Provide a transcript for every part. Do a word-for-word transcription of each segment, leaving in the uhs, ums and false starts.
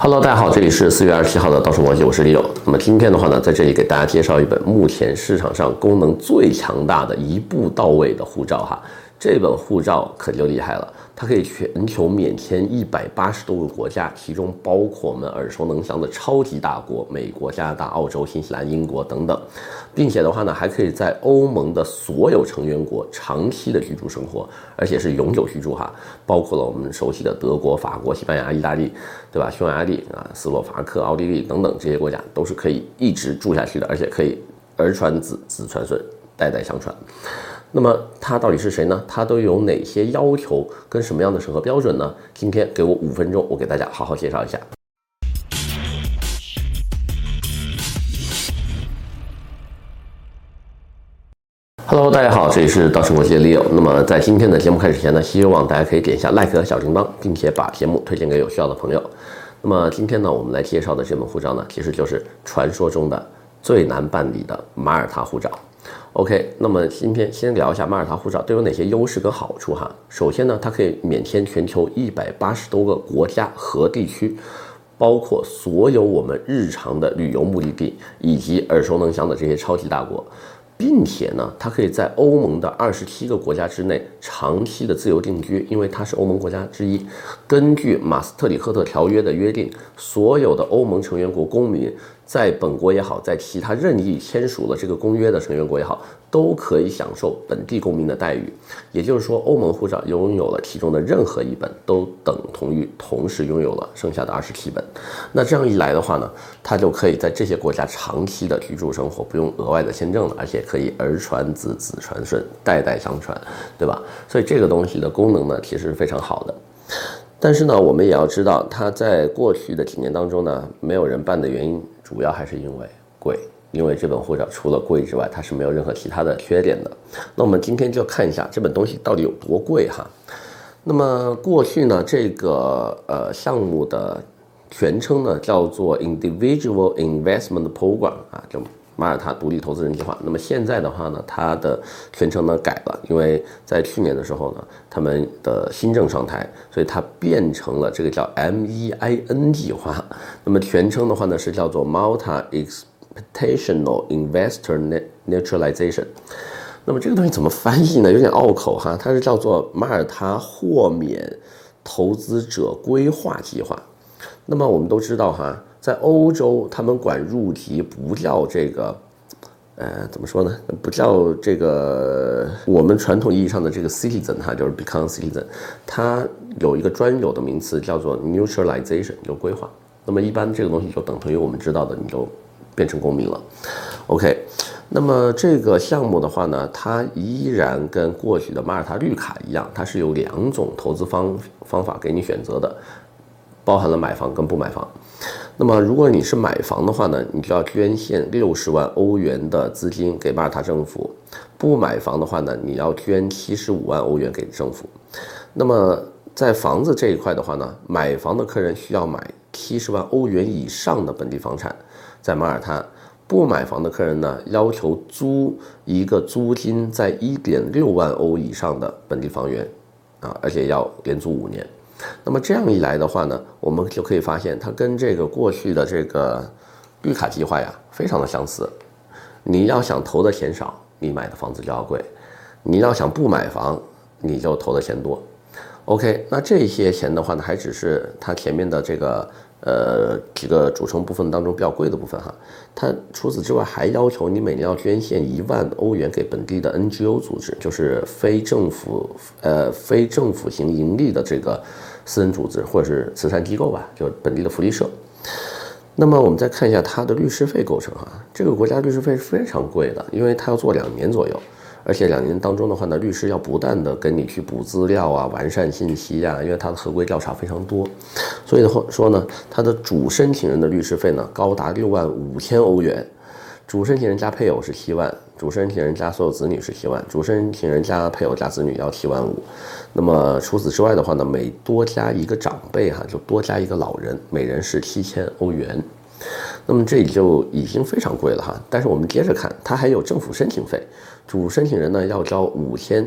Hello， 大家好，这里是四月二十七号的稻盛国际，我是李友。那么今天的话呢，在这里给大家介绍一本目前市场上功能最强大的一步到位的护照哈。这本护照可就厉害了，它可以全球免签一百八十多个国家，其中包括我们耳熟能详的超级大国美国、加拿大、澳洲、新西兰、英国等等，并且的话呢，还可以在欧盟的所有成员国长期的居住生活，而且是永久居住哈，包括了我们熟悉的德国、法国、西班牙、意大利，对吧？匈牙利啊、斯洛伐克、奥地利等等这些国家都是可以一直住下去的，而且可以儿传子，子传孙，代代相传。那么他到底是谁呢？他都有哪些要求跟什么样的审核标准呢？今天给我五分钟，我给大家好好介绍一下。Hello， 大家好，这里是稻盛国际的 Leo。那么在今天的节目开始前呢，希望大家可以点一下 like 和小铃铛，并且把节目推荐给有需要的朋友。那么今天呢，我们来介绍的这本护照呢，其实就是传说中的最难办理的马耳他护照。OK， 那么今天先聊一下马耳他护照都有哪些优势跟好处哈。首先呢，它可以免签全球一百八十多个国家和地区，包括所有我们日常的旅游目的地以及耳熟能详的这些超级大国。并且呢，它可以在欧盟的二十七个国家之内长期的自由定居，因为它是欧盟国家之一。根据马斯特里赫特条约的约定，所有的欧盟成员国公民在本国也好，在其他任意签署了这个公约的成员国也好，都可以享受本地公民的待遇。也就是说，欧盟护照拥有了其中的任何一本，都等同于同时拥有了剩下的二十七本。那这样一来的话呢，它就可以在这些国家长期的居住生活，不用额外的签证了，而且可以儿传子，子传孙，代代相传，对吧？所以这个东西的功能呢，其实是非常好的。但是呢，我们也要知道，它在过去的几年当中呢，没有人办的原因，主要还是因为贵。因为这本护照除了贵之外，它是没有任何其他的缺点的。那我们今天就看一下这本东西到底有多贵哈。那么过去呢，这个呃项目的全称呢叫做 Individual Investment Program 啊，就马耳他独立投资人计划。那么现在的话呢，它的全称呢改了，因为在去年的时候呢，他们的新政上台，所以它变成了这个叫 M E I N 计划。那么全称的话呢是叫做 Malta Expectational Investor Naturalization。那么这个东西怎么翻译呢？有点拗口哈，它是叫做马耳他豁免投资者规划计划。那么我们都知道哈，在欧洲他们管入籍不叫这个呃，怎么说呢？不叫这个我们传统意义上的这个 citizen 哈，就是 become citizen， 它有一个专有的名词叫做 neutralization， 就规划。那么一般这个东西就等同于我们知道的，你就变成公民了。OK， 那么这个项目的话呢，它依然跟过去的马耳他绿卡一样，它是有两种投资方方法给你选择的，包含了买房跟不买房。那么如果你是买房的话呢，你就要捐献六十万欧元的资金给马耳他政府；不买房的话呢，你要捐七十五万欧元给政府。那么在房子这一块的话呢，买房的客人需要买七十万欧元以上的本地房产，在马耳他；不买房的客人呢，要求租一个租金在 一点六万欧以上的本地房源啊，而且要连租五年。那么这样一来的话呢，我们就可以发现它跟这个过去的这个绿卡计划呀非常的相似。你要想投的钱少，你买的房子就要贵；你要想不买房，你就投的钱多。OK， 那这些钱的话呢，还只是它前面的这个呃几个组成部分当中比较贵的部分哈。它除此之外还要求你每年要捐献一万欧元给本地的 N G O 组织，就是非政府呃非政府型盈利的这个私人组织或者是慈善机构吧，就本地的福利社。那么我们再看一下它的律师费构成哈，这个国家律师费是非常贵的，因为它要做两年左右。而且两年当中的话呢，律师要不断的跟你去补资料啊，完善信息啊，因为它的合规调查非常多，所以的话说呢，它的主申请人的律师费呢高达六万五千欧元，主申请人加配偶是七万，主申请人加所有子女是七万，主申请人加配偶加子女要七万五。那么除此之外的话呢，每多加一个长辈哈，就多加一个老人，每人是七千欧元。那么这里就已经非常贵了哈，但是我们接着看，它还有政府申请费，主申请人呢要交五千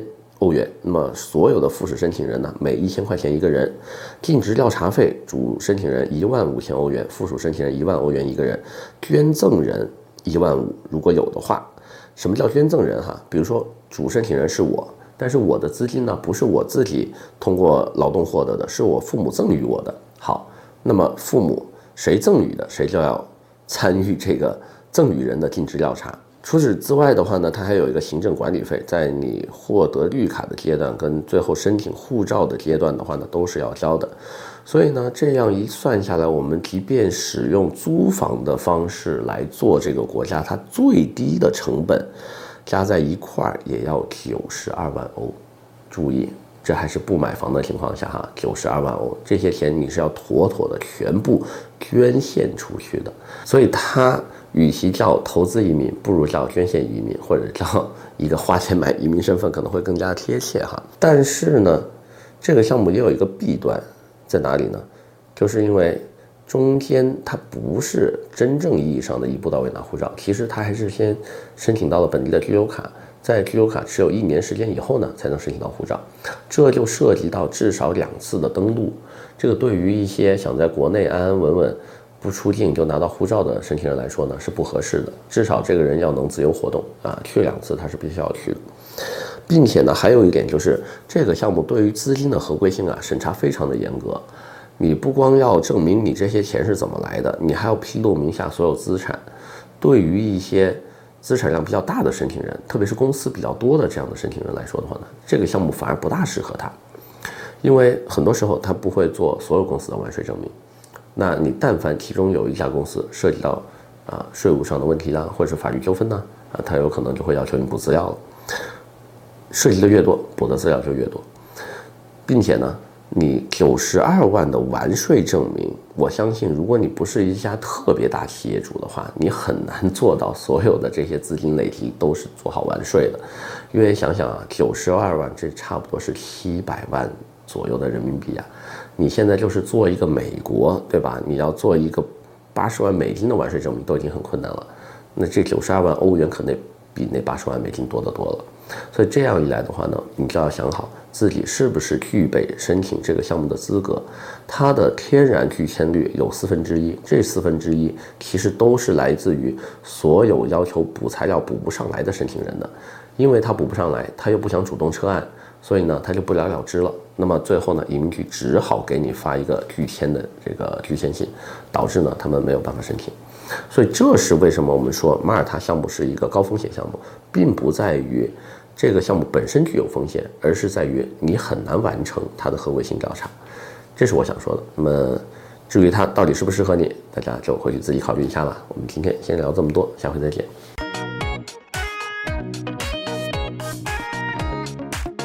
欧元。那么所有的复试申请人呢，每一千块钱一个人，尽职调查费主申请人一万五千欧元，附属申请人一万欧元一个人，捐赠人一万五，如果有的话。什么叫捐赠人哈？比如说主申请人是我，但是我的资金呢不是我自己通过劳动获得的，是我父母赠予我的。好，那么父母谁赠予的，谁就要参与这个赠与人的尽职调查。除此之外的话呢，它还有一个行政管理费，在你获得绿卡的阶段跟最后申请护照的阶段的话呢，都是要交的。所以呢，这样一算下来，我们即便使用租房的方式来做这个国家，它最低的成本加在一块儿也要九十二万欧。注意，这还是不买房的情况下哈，九十二万欧，这些钱你是要妥妥的全部捐献出去的。所以它与其叫投资移民，不如叫捐献移民，或者叫一个花钱买移民身份，可能会更加贴切哈。但是呢，这个项目也有一个弊端。在哪里呢？就是因为中间它不是真正意义上的一步到位拿护照，其实它还是先申请到了本地的居留卡，在居留卡持有一年时间以后呢，才能申请到护照。这就涉及到至少两次的登陆，这个对于一些想在国内安安稳稳不出境就拿到护照的申请人来说呢，是不合适的。至少这个人要能自由活动啊，去两次他是必须要去的。并且呢，还有一点就是这个项目对于资金的合规性啊审查非常的严格。你不光要证明你这些钱是怎么来的，你还要披露名下所有资产。对于一些资产量比较大的申请人，特别是公司比较多的这样的申请人来说的话呢，这个项目反而不大适合他，因为很多时候他不会做所有公司的完税证明。那你但凡其中有一家公司涉及到啊税务上的问题啦，或者是法律纠纷呢，啊，他有可能就会要求你补资料了。涉及的越多，补的资料就越多，并且呢，你九十二万的完税证明，我相信如果你不是一家特别大企业主的话，你很难做到所有的这些资金累积都是做好完税的。因为想想啊，九十二万这差不多是七百万左右的人民币啊，你现在就是做一个美国，对吧？你要做一个八十万美金的完税证明都已经很困难了，那这九十二万欧元可能比那八十万美金多得多了。所以这样一来的话呢，你就要想好自己是不是具备申请这个项目的资格。它的天然拒签率有四分之一，这四分之一其实都是来自于所有要求补材料补不上来的申请人的，因为他补不上来，他又不想主动撤案，所以呢他就不了了之了。那么最后呢，移民局只好给你发一个拒签的这个拒签信，导致呢他们没有办法申请。所以这是为什么我们说马耳他项目是一个高风险项目，并不在于这个项目本身具有风险，而是在于你很难完成它的合规性调查。这是我想说的。那么至于它到底适不适合你，大家就回去自己考虑一下吧。我们今天先聊这么多，下回再见。